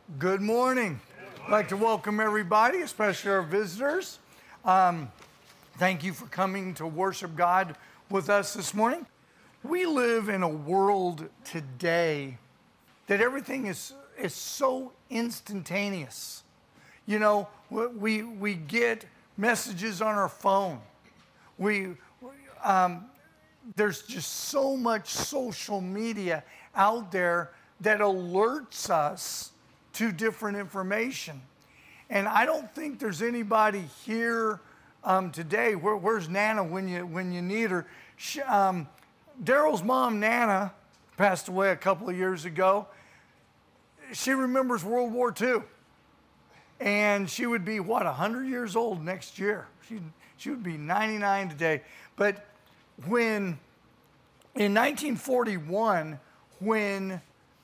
Good morning. I'd like to welcome everybody, especially our visitors. Thank you for coming to worship God with us this morning. We live in a world today that everything is so instantaneous. You know, we get messages on our phone. There's just so much social media out there that alerts us to different information. And I don't think there's anybody here today. Where's Nana when you need her? Daryl's mom, Nana, passed away a couple of years ago. She remembers World War II. And she would be, 100 years old next year. She would be 99 today. But in 1941, when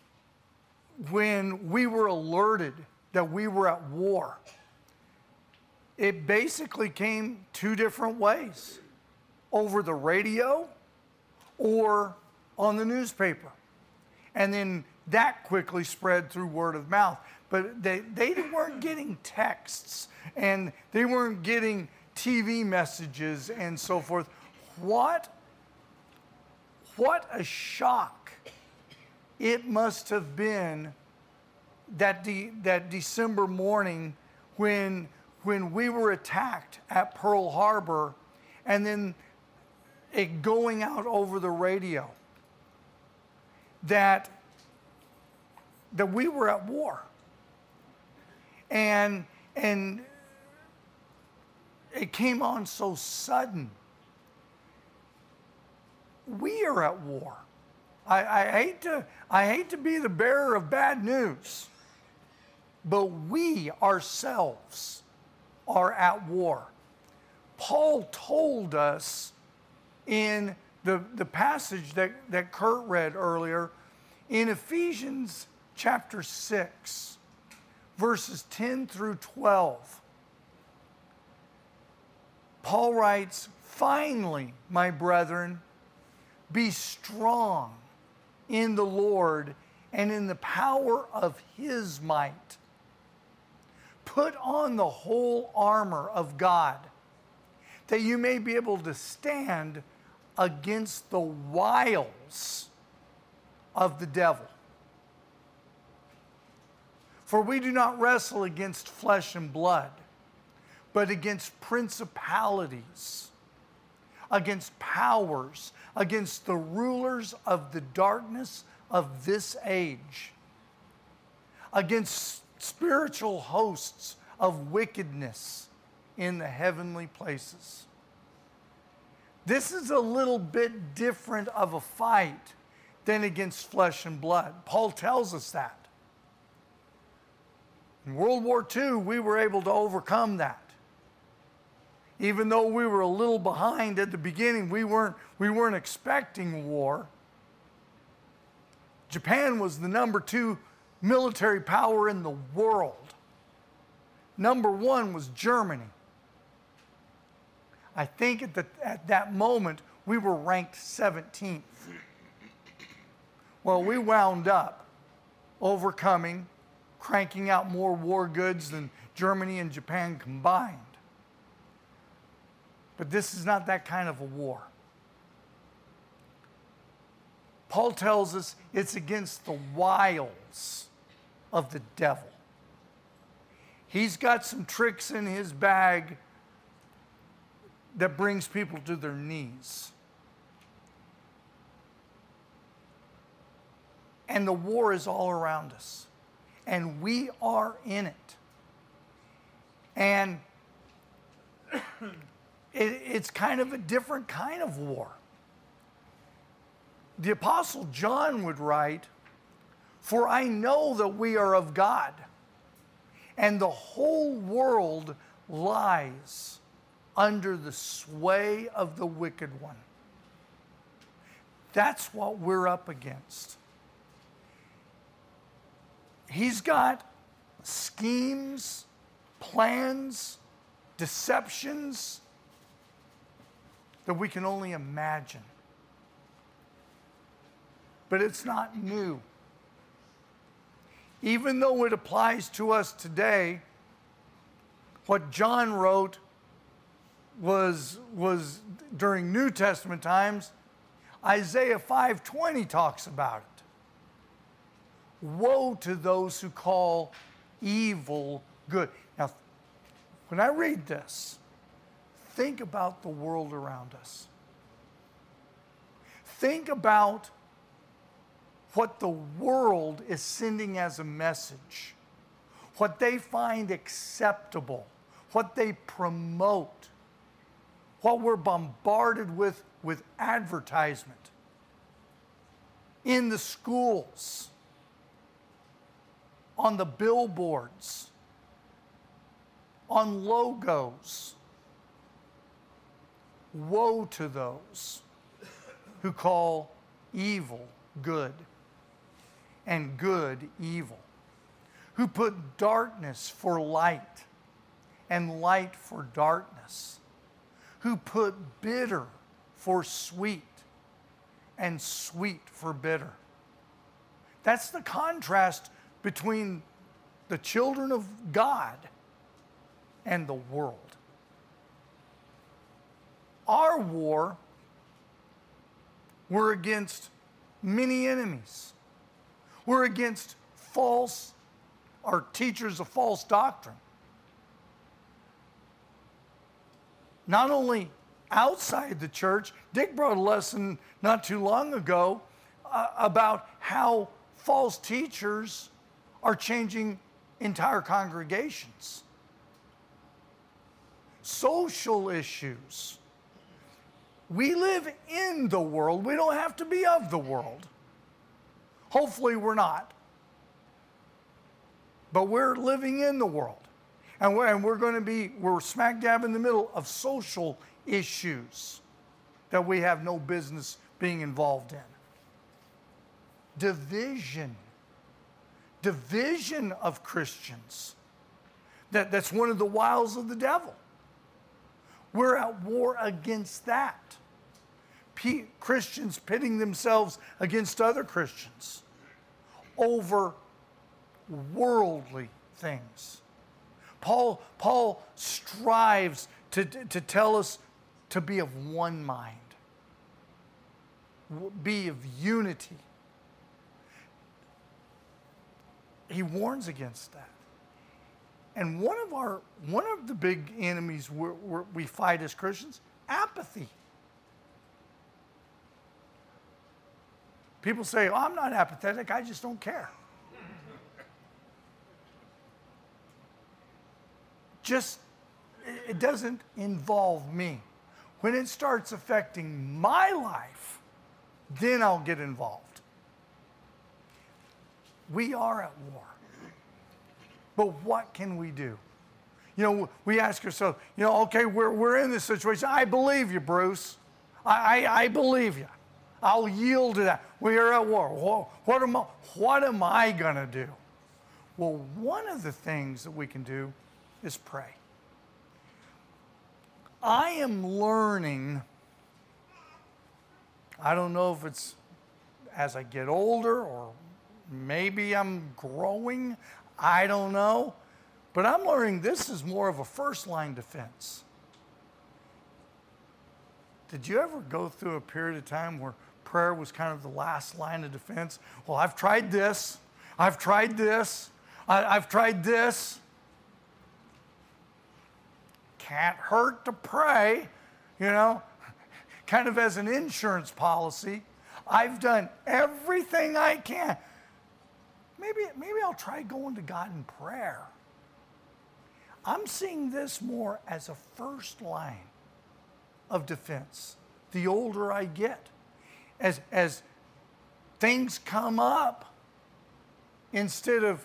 we were alerted that we were at war, it basically came two different ways: over the radio or on the newspaper. And then that quickly spread through word of mouth. But they weren't getting texts, and they weren't getting TV messages and so forth. What a shock it must have been that December morning when we were attacked at Pearl Harbor, and then it going out over the radio that we were at war. And it came on so sudden. We are at war. I hate to be the bearer of bad news, but we ourselves are at war. Paul told us in the passage that Kurt read earlier in Ephesians chapter 6, verses 10 through 12. Paul writes, "Finally, my brethren, be strong in the Lord and in the power of his might. Put on the whole armor of God, that you may be able to stand against the wiles of the devil. For we do not wrestle against flesh and blood, but against principalities, against powers, against the rulers of the darkness of this age, against spiritual hosts of wickedness in the heavenly places." This is a little bit different of a fight than against flesh and blood. Paul tells us that. In World War II, we were able to overcome that. Even though we were a little behind at the beginning, we weren't expecting war. Japan was the number 2 military power in the world. Number 1 was Germany. I think at that moment, we were ranked 17th. Well, we wound up overcoming, cranking out more war goods than Germany and Japan combined. But this is not that kind of a war. Paul tells us it's against the wiles of the devil. He's got some tricks in his bag that brings people to their knees. And the war is all around us. And we are in it. And it's kind of a different kind of war. The Apostle John would write, "For I know that we are of God, and the whole world lies under the sway of the wicked one." That's what we're up against. He's got schemes, plans, deceptions that we can only imagine. But it's not new. even though it applies to us today, what John wrote was during New Testament times. Isaiah 5:20 talks about it. Woe to those who call evil good. Now, when I read this, think about the world around us. Think about what the world is sending as a message, what they find acceptable, what they promote, what we're bombarded with advertisement in the schools, on the billboards, on logos. Woe to those who call evil good and good evil, who put darkness for light and light for darkness, who put bitter for sweet and sweet for bitter. That's the contrast between the children of God and the world. Our war, we're against many enemies. We're against teachers of false doctrine. Not only outside the church, Dick brought a lesson not too long ago about how false teachers are changing entire congregations. Social issues. We live in the world. We don't have to be of the world. Hopefully we're not. But we're living in the world. And we're smack dab in the middle of social issues that we have no business being involved in. Division of Christians. That's one of the wiles of the devil. We're at war against that. Christians pitting themselves against other Christians over worldly things. Paul strives to tell us to be of one mind, be of unity. He warns against that. And one of the big enemies we fight as Christians, apathy. People say, "Oh, I'm not apathetic, I just don't care." It doesn't involve me. When it starts affecting my life, then I'll get involved. We are at war. But what can we do? We ask ourselves, okay, we're in this situation. I believe you, Bruce. I believe you. I'll yield to that. We are at war. What am I going to do? Well, one of the things that we can do is pray. I am learning, I don't know if it's as I get older or maybe I'm growing, I don't know, but I'm learning this is more of a first line defense. Did you ever go through a period of time where prayer was kind of the last line of defense? Well, I've tried this, I've tried this, I've tried this. Can't hurt to pray, kind of as an insurance policy. I've done everything I can. Maybe I'll try going to God in prayer. I'm seeing this more as a first line of defense the older I get. As things come up, instead of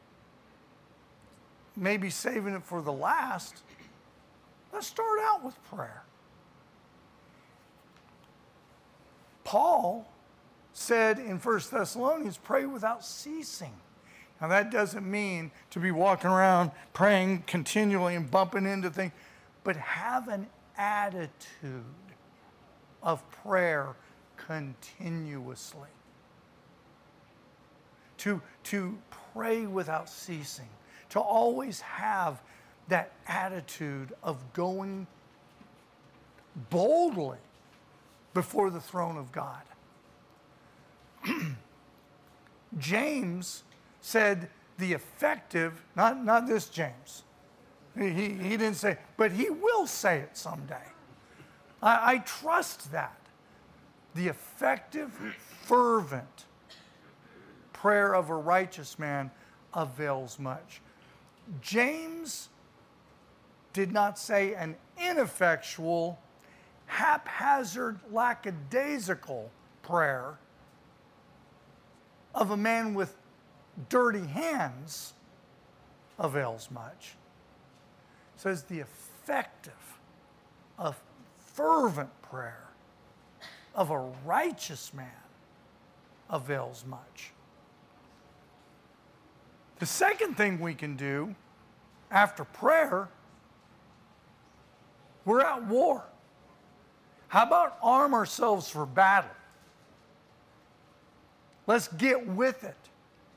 maybe saving it for the last, let's start out with prayer. Paul said in 1 Thessalonians, pray without ceasing. Now that doesn't mean to be walking around praying continually and bumping into things, but have an attitude of prayer continuously. To pray without ceasing, to always have that attitude of going boldly before the throne of God. James said the effective, not this James. He didn't say, but he will say it someday. I trust that. The effective, fervent prayer of a righteous man avails much. James did not say an ineffectual, haphazard, lackadaisical prayer of a man with dirty hands avails much. It says the effective, of fervent prayer of a righteous man avails much. The second thing we can do after prayer, we're at war. How about arm ourselves for battle? Let's get with it.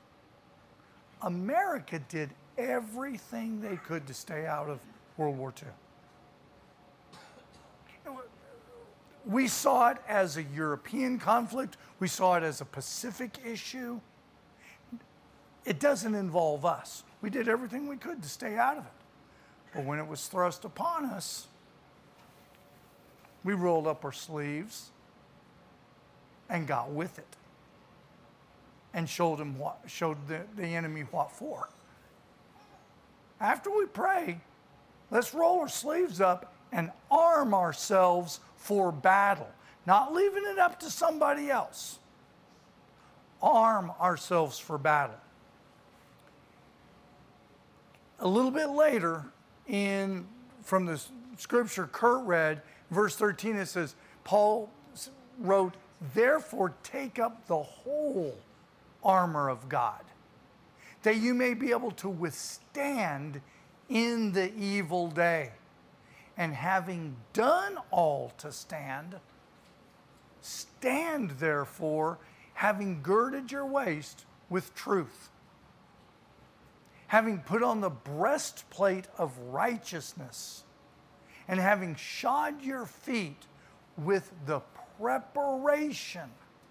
America did everything they could to stay out of World War II. We saw it as a European conflict. We saw it as a Pacific issue. It doesn't involve us. We did everything we could to stay out of it. But when it was thrust upon us, we rolled up our sleeves and got with it and showed the enemy what for. After we pray, let's roll our sleeves up and arm ourselves for battle, not leaving it up to somebody else. Arm ourselves for battle. A little bit later, from the scripture Kurt read, verse 13, it says, Paul wrote, "Therefore take up the whole armor of God, that you may be able to withstand in the evil day. And having done all to stand, stand therefore, having girded your waist with truth, having put on the breastplate of righteousness, and having shod your feet with the preparation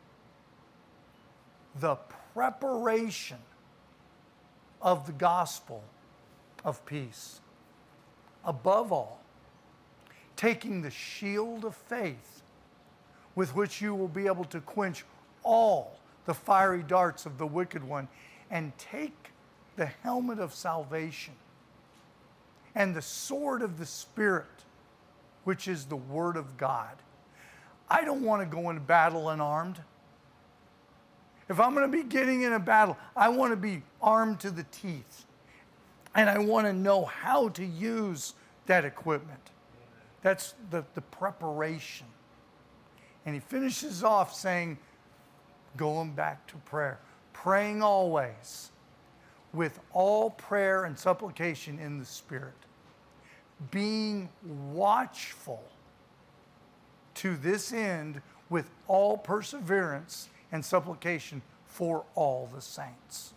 of the gospel of peace. Above all, taking the shield of faith, with which you will be able to quench all the fiery darts of the wicked one, and take the helmet of salvation and the sword of the Spirit, which is the Word of God." I don't want to go into battle unarmed. If I'm going to be getting in a battle, I want to be armed to the teeth. And I want to know how to use that equipment. That's the preparation. And he finishes off saying, going back to prayer, praying always with all prayer and supplication in the Spirit, being watchful to this end with all perseverance and supplication for all the saints.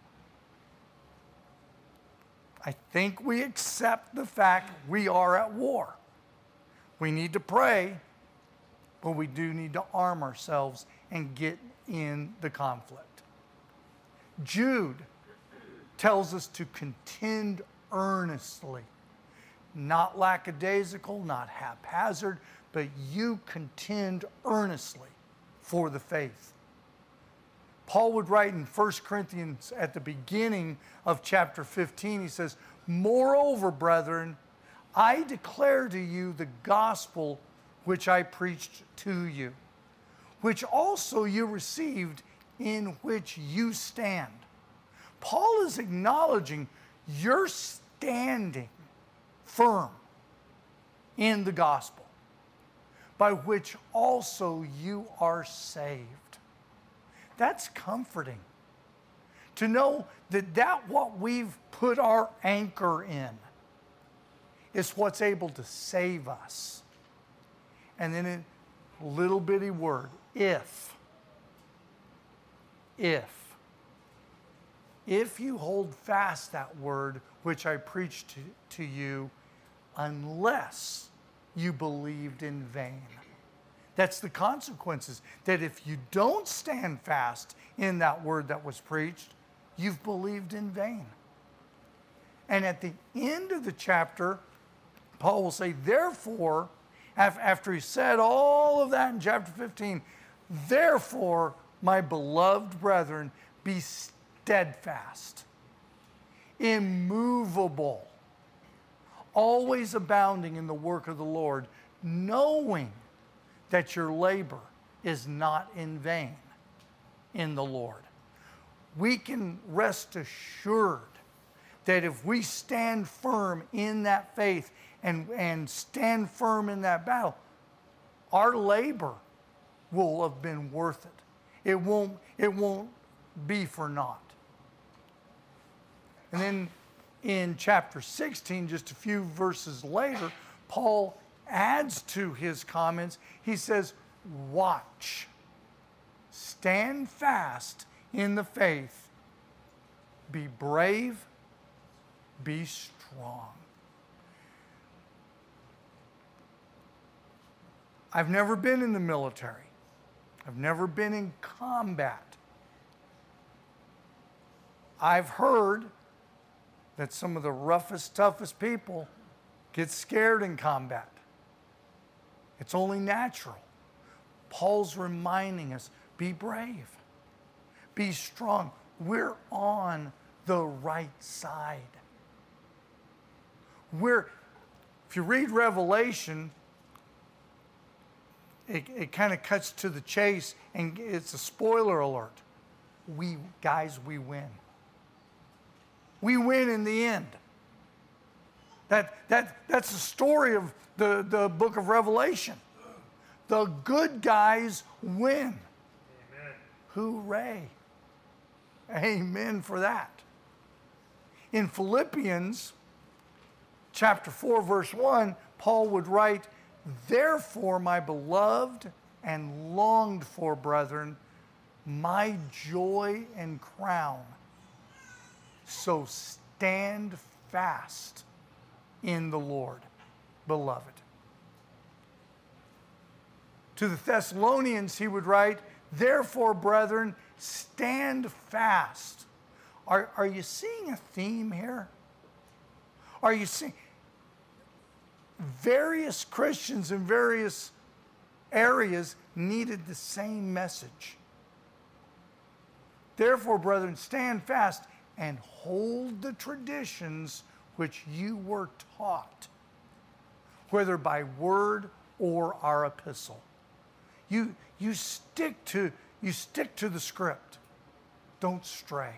I think we accept the fact we are at war. We need to pray, but we do need to arm ourselves and get in the conflict. Jude tells us to contend earnestly, not lackadaisical, not haphazard, but you contend earnestly for the faith. Paul would write in 1 Corinthians at the beginning of chapter 15, he says, "Moreover, brethren, I declare to you the gospel which I preached to you, which also you received, in which you stand." Paul is acknowledging you're standing firm in the gospel, by which also you are saved. That's comforting. To know that what we've put our anchor in is what's able to save us. And then a little bitty word, if if you hold fast that word which I preached to you, unless you believed in vain. That's the consequences. That if you don't stand fast in that word that was preached, you've believed in vain. And at the end of the chapter, Paul will say, therefore, after he said all of that in chapter 15, therefore, my beloved brethren, be steadfast, immovable, always abounding in the work of the Lord, knowing that your labor is not in vain in the Lord. We can rest assured that if we stand firm in that faith and stand firm in that battle, our labor will have been worth it. It won't be for naught. And then in chapter 16, just a few verses later, Paul adds to his comments. He says, watch, stand fast in the faith, be brave, be strong. I've never been in the military. I've never been in combat. I've heard that some of the roughest, toughest people get scared in combat. It's only natural. Paul's reminding us, be brave, be strong. We're on the right side. If you read Revelation, it kind of cuts to the chase, and it's a spoiler alert. We win. We win in the end. That's the story of the book of Revelation. The good guys win. Amen. Hooray. Amen for that. In Philippians chapter 4, verse 1, Paul would write, therefore, my beloved and longed for brethren, my joy and crown, so stand fast in the Lord, beloved. To the Thessalonians, he would write, therefore, brethren, stand fast. Are you seeing a theme here? Are you seeing various Christians in various areas needed the same message? Therefore, brethren, stand fast and hold the traditions which you were taught, whether by word or our epistle. You stick to the script. Don't stray.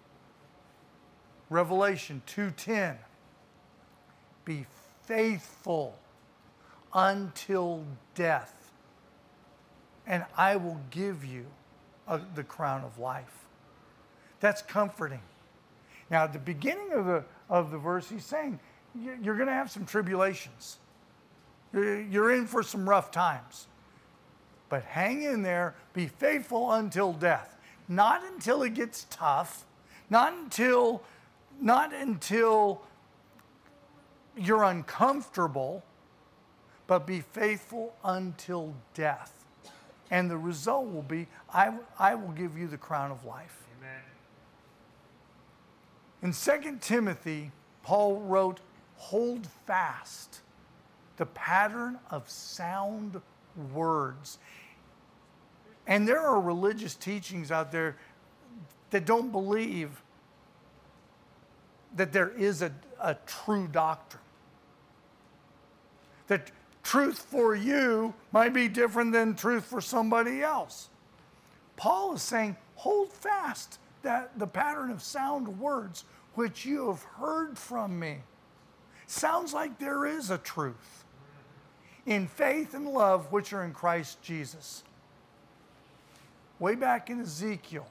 Revelation 2:10. Be faithful until death, and I will give you the crown of life. That's comforting. Now, at the beginning of the verse, he's saying you're going to have some tribulations. You're in for some rough times. But hang in there, be faithful until death. Not until it gets tough, not until you're uncomfortable, but be faithful until death. And the result will be, I will give you the crown of life. Amen. In 2 Timothy, Paul wrote, hold fast the pattern of sound words. And there are religious teachings out there that don't believe that there is a true doctrine. That truth for you might be different than truth for somebody else. Paul is saying, hold fast the pattern of sound words which you have heard from me. Sounds like there is a truth in faith and love which are in Christ Jesus. Way back in Ezekiel,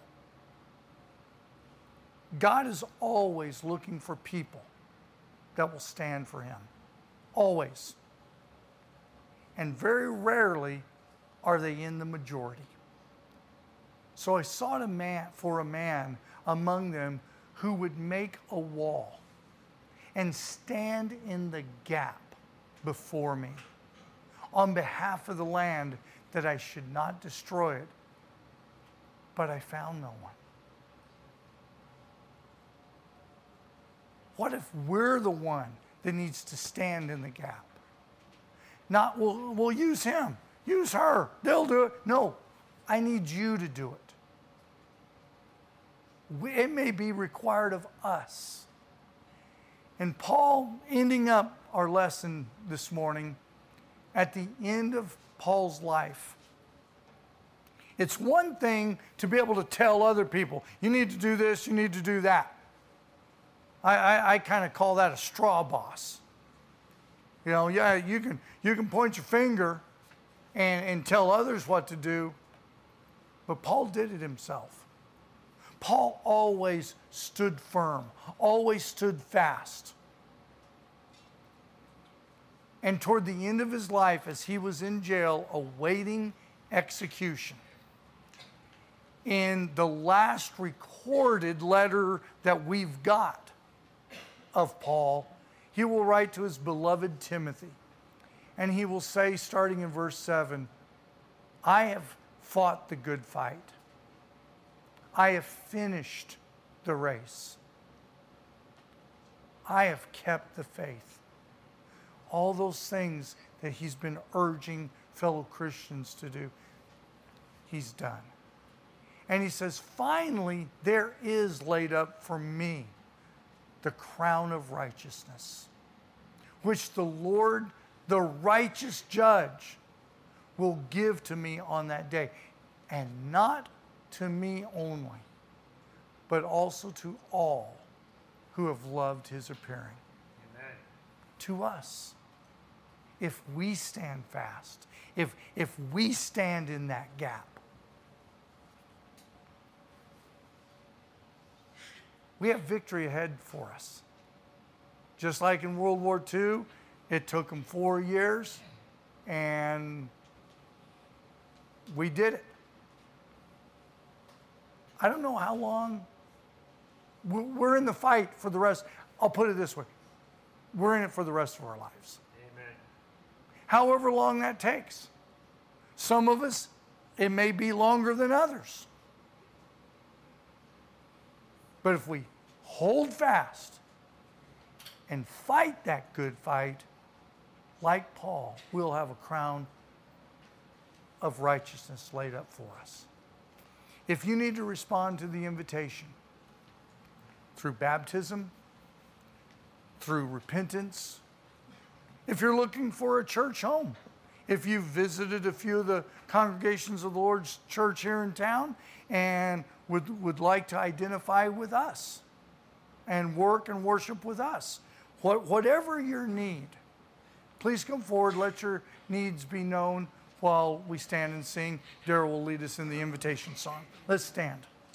God is always looking for people that will stand for him. Always. And very rarely are they in the majority. So I sought for a man among them who would make a wall and stand in the gap before me on behalf of the land, that I should not destroy it. But I found no one. What if we're the one that needs to stand in the gap? Not, we'll use him, use her, they'll do it. No, I need you to do it. It may be required of us. And Paul, ending up our lesson this morning, at the end of Paul's life, it's one thing to be able to tell other people, you need to do this, you need to do that. I kind of call that a straw boss. You know, yeah, you can point your finger and tell others what to do, but Paul did it himself. Paul always stood firm, always stood fast. And toward the end of his life, as he was in jail awaiting execution, in the last recorded letter that we've got of Paul, he will write to his beloved Timothy. And he will say, starting in verse 7, I have fought the good fight. I have finished the race. I have kept the faith. All those things that he's been urging fellow Christians to do, he's done. And he says, finally, there is laid up for me the crown of righteousness, which the Lord, the righteous judge, will give to me on that day. And not to me only, but also to all who have loved his appearing. Amen. To us. If we stand fast, if we stand in that gap, we have victory ahead for us. Just like in World War II, it took them 4 years, and we did it. I don't know how long. We're in the fight for the rest. I'll put it this way. We're in it for the rest of our lives. Amen. However long that takes. Some of us, it may be longer than others. But if we hold fast and fight that good fight, like Paul, we'll have a crown of righteousness laid up for us. If you need to respond to the invitation through baptism, through repentance, if you're looking for a church home, if you've visited a few of the congregations of the Lord's church here in town and would like to identify with us and work and worship with us, whatever your need, please come forward, let your needs be known while we stand and sing. Darrell will lead us in the invitation song. Let's stand.